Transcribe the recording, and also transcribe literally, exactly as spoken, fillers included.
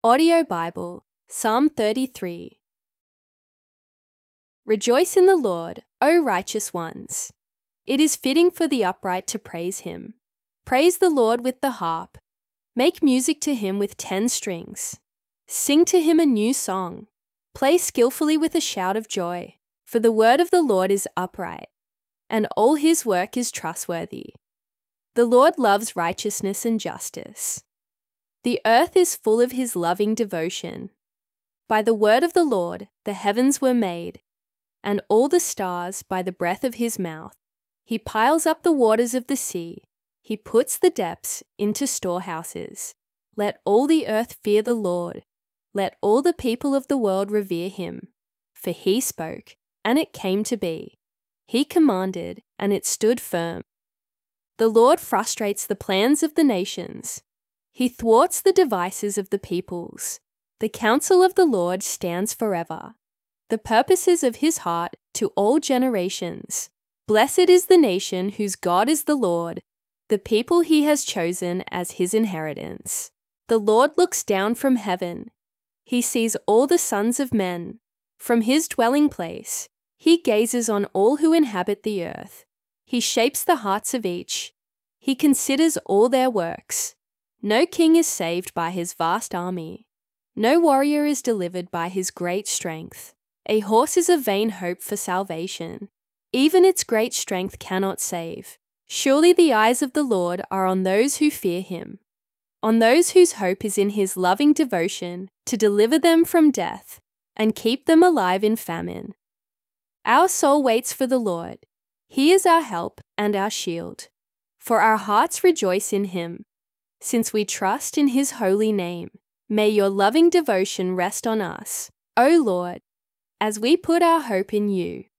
Audio Bible, Psalm thirty-three. Rejoice in the Lord, O righteous ones. It is fitting for the upright to praise him. Praise the Lord with the harp. Make music to him with ten strings. Sing to him a new song. Play skillfully with a shout of joy, for the word of the Lord is upright, and all his work is trustworthy. The Lord loves righteousness and justice. The earth is full of his loving devotion. By the word of the Lord the heavens were made, and all the stars by the breath of his mouth. He piles up the waters of the sea. He puts the depths into storehouses. Let all the earth fear the Lord. Let all the people of the world revere him. For he spoke, and it came to be. He commanded, and it stood firm. The Lord frustrates the plans of the nations. He thwarts the devices of the peoples. The counsel of the Lord stands forever, the purposes of his heart to all generations. Blessed is the nation whose God is the Lord, the people he has chosen as his inheritance. The Lord looks down from heaven. He sees all the sons of men. From his dwelling place, he gazes on all who inhabit the earth. He shapes the hearts of each. He considers all their works. No king is saved by his vast army. No warrior is delivered by his great strength. A horse is a vain hope for salvation. Even its great strength cannot save. Surely the eyes of the Lord are on those who fear him, on those whose hope is in his loving devotion to deliver them from death and keep them alive in famine. Our soul waits for the Lord. He is our help and our shield. For our hearts rejoice in him, since we trust in his holy name. May your loving devotion rest on us, O Lord, as we put our hope in you.